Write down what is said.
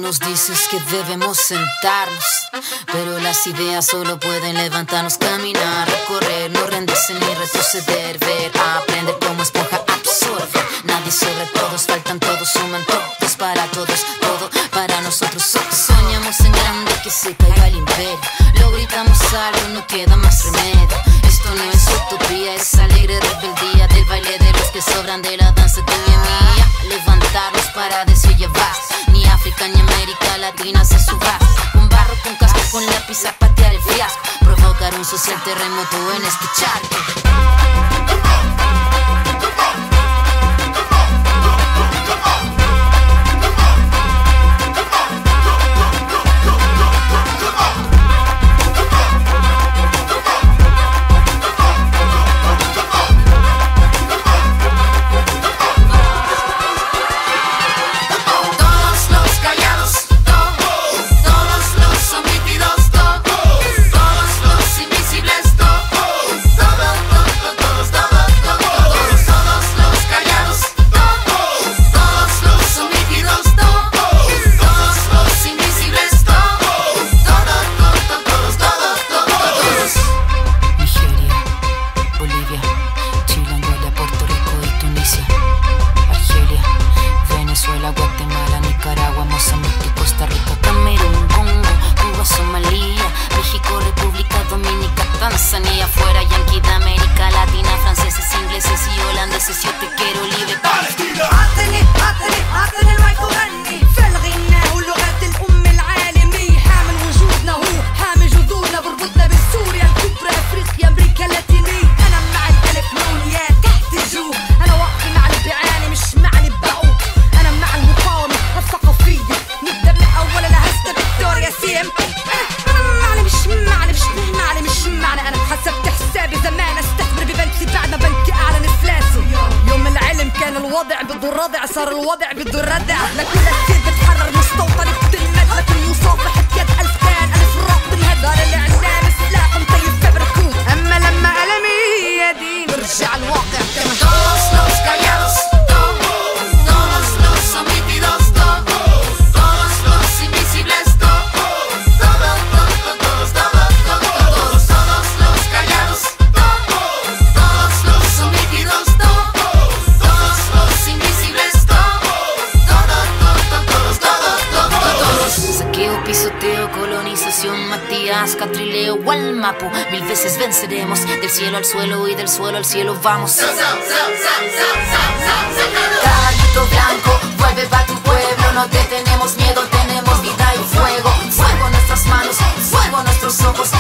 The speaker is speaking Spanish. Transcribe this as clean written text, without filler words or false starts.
nos dices que debemos sentarnos, pero las ideas solo pueden levantarnos, caminar, correr, no rendirse ni retroceder, ver, aprender como esponja, absorber. Nadie sobre todos, faltan todos, suman todos para todos, todo para nosotros. Soñamos en grande que se caiga el imperio, lo gritamos algo, no queda más remedio. Esto no es utopía, es alegre rebeldía del baile de los que sobran, de la danza tuya y mía. Levantarnos para decir ya basta, ni África ni América Latina se suba. Con barro, con casco, con lápiz a patear el fiasco, provocar un social terremoto en este charco. Tanzania, fuera Yankee de América Latina, franceses, ingleses y holandeses, yo te quiero libre Palestina. عطني المايك وغني في الغناء ولغات الأم العالمية، حامل وجودنا هو حامل جذورنا، بربطنا بسوريا الكبرى، أفريقيا، أمريكا اللاتينية. أنا مع الألف نونيات تحت الجو، أنا واقفة مع اللي بيعاني مش مع اللي بقوا، أنا مع المقاومة الثقافية، نبدأ من أول أنا هسه فيكتوريا سي ام. أنا مش معنى أنا حسبت حسابي زمان استثمر ببنكي بعد ما بنكي أعلن إفلاسه. يوم العلم كان الوضع بده الردع، صار الوضع بده الردع. لكل كتير بتحرر مستوطن بتلمد، لكن مصافحة يد ألف كان ألف راق بالهدار. الإعلام سلاح مطيب فبركوت، أما لما ألمي يدين برجع الواقع كما Todos los callados, todos los omitidos, todos los invisibles, todos los callados, todos los omitidos, todos los invisibles, todos. Saqueo, pisoteo, colonización, Matías, Catrileo, Gualmapu. 1000 veces venceremos, del cielo al suelo y del suelo al cielo vamos. Caballito blanco, vuelve pa' tu pueblo, no te tenemos miedo, tenemos vida y fuego. Fuego en nuestras manos, fuego en nuestros ojos.